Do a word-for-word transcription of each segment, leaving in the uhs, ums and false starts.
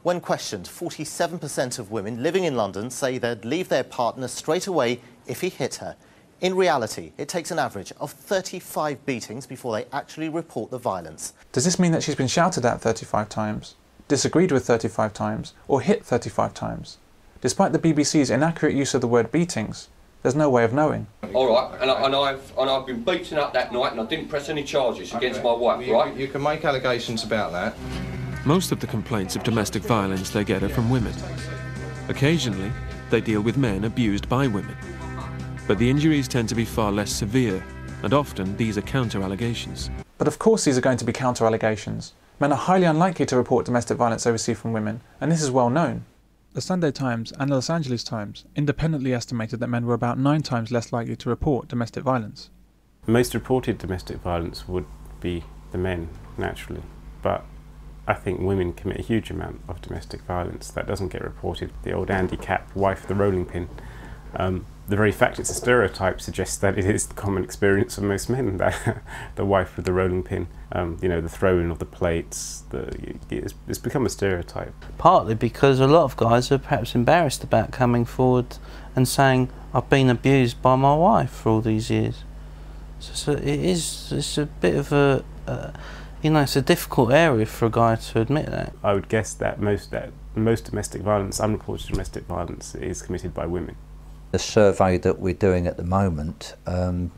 When questioned, forty-seven percent of women living in London say they'd leave their partner straight away if he hit her. In reality, it takes an average of thirty-five beatings before they actually report the violence. Does this mean that she's been shouted at thirty-five times, disagreed with thirty-five times, or hit thirty-five times? Despite the B B C's inaccurate use of the word beatings, there's no way of knowing. All right, and, I, and, I've, and I've been beaten up that night and I didn't press any charges okay. against my wife, you, right? You can make allegations about that. Most of the complaints of domestic violence they get are from women. Occasionally, they deal with men abused by women. But the injuries tend to be far less severe, and often these are counter-allegations. But of course these are going to be counter-allegations. Men are highly unlikely to report domestic violence they receive from women, and this is well known. The Sunday Times and the Los Angeles Times independently estimated that men were about nine times less likely to report domestic violence. Most reported domestic violence would be the men, naturally, but I think women commit a huge amount of domestic violence that doesn't get reported. The old Andy Capp, wife of the rolling pin. Um, the very fact it's a stereotype suggests that it is the common experience of most men, that the wife with the rolling pin, um, you know, the throwing of the plates, the, it's, it's become a stereotype. Partly because a lot of guys are perhaps embarrassed about coming forward and saying, I've been abused by my wife for all these years. So, so it is, it's a bit of a, uh, you know, it's a difficult area for a guy to admit that. I would guess that most, that most domestic violence, unreported domestic violence, is committed by women. The survey that we're doing at the moment, um,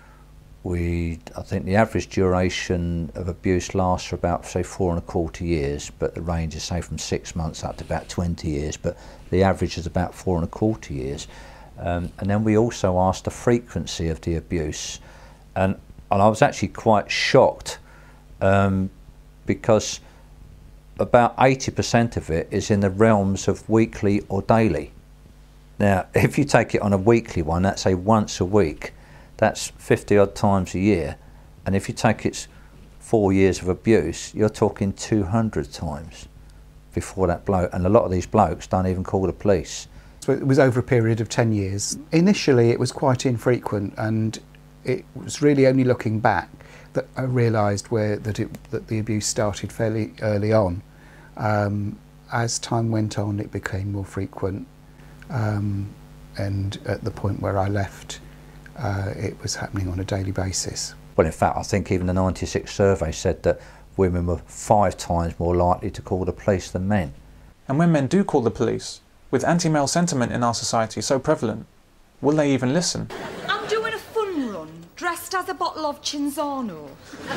we, I think the average duration of abuse lasts for about, say, four and a quarter years, but the range is, say, from six months up to about twenty years, but the average is about four and a quarter years. Um, and then we also asked the frequency of the abuse, and, and I was actually quite shocked um, because about eighty percent of it is in the realms of weekly or daily. Now, if you take it on a weekly one, that's say once a week, that's fifty odd times a year. And if you take its four years of abuse, you're talking two hundred times before that bloke. And a lot of these blokes don't even call the police. So it was over a period of ten years. Initially, it was quite infrequent, and it was really only looking back that I realised where that, it, that the abuse started fairly early on. Um, as time went on, it became more frequent. Um, and at the point where I left, uh, it was happening on a daily basis. Well, in fact, I think even the ninety-six survey said that women were five times more likely to call the police than men. And when men do call the police, with anti-male sentiment in our society so prevalent, will they even listen? I'm doing a fun run, dressed as a bottle of Cinzano.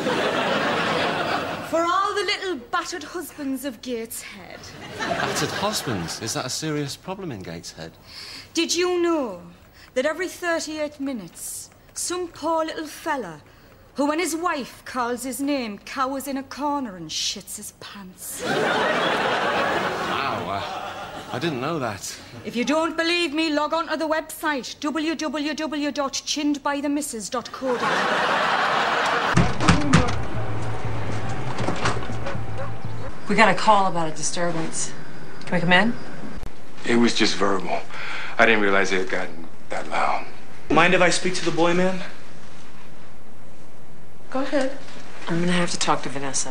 For all the little battered husbands of Gateshead. Battered husbands? Is that a serious problem in Gateshead? Did you know that every thirty-eight minutes, some poor little fella, who when his wife calls his name, cowers in a corner and shits his pants? Wow, uh, I didn't know that. If you don't believe me, log on to the website, w w w dot chinned by the missus dot co dot u k. We got a call about a disturbance. Can we come in? It was just verbal. I didn't realize it had gotten that loud. Mind if I speak to the boy man? Go ahead. I'm gonna have to talk to Vanessa.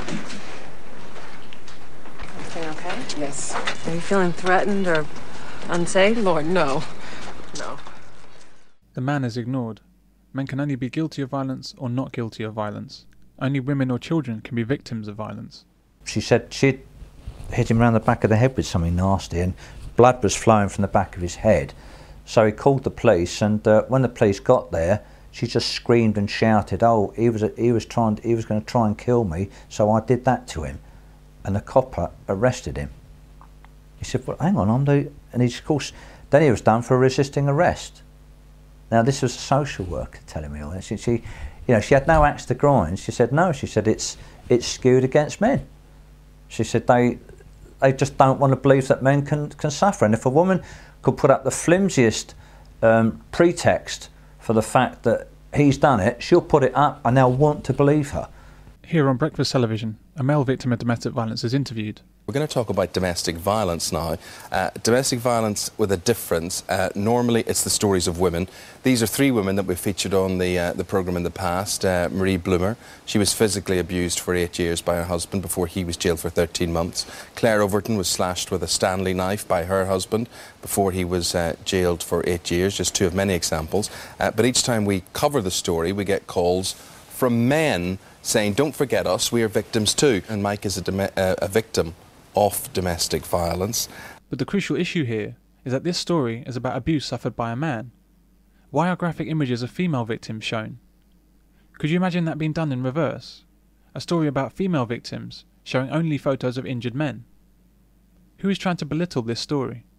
Everything okay? Yes. Are you feeling threatened or unsafe? Lord, no. No. The man is ignored. Men can only be guilty of violence or not guilty of violence. Only women or children can be victims of violence. She said she'd hit him around the back of the head with something nasty, and blood was flowing from the back of his head. So he called the police, and uh, when the police got there, she just screamed and shouted, "Oh, he was he was trying he was going to try and kill me, so I did that to him." And the copper arrested him. He said, "Well, hang on, I'm the," and he of course then he was done for resisting arrest. Now this was a social worker telling me all this. She, she you know, she had no axe to grind. She said no. She said it's it's skewed against men. She said they they just don't want to believe that men can, can suffer. And if a woman could put up the flimsiest um, pretext for the fact that he's done it, she'll put it up and they'll want to believe her. Here on Breakfast Television, a male victim of domestic violence is interviewed. We're going to talk about domestic violence now. Uh, domestic violence with a difference. Uh, normally it's the stories of women. These are three women that we've featured on the, uh, the programme in the past. Uh, Marie Bloomer, she was physically abused for eight years by her husband before he was jailed for thirteen months. Claire Overton was slashed with a Stanley knife by her husband before he was uh, jailed for eight years, just two of many examples. Uh, but each time we cover the story, we get calls from men saying, don't forget us, we are victims too. And Mike is a, uh, a victim of domestic violence. But the crucial issue here is that this story is about abuse suffered by a man. Why are graphic images of female victims shown? Could you imagine that being done in reverse? A story about female victims showing only photos of injured men? Who is trying to belittle this story?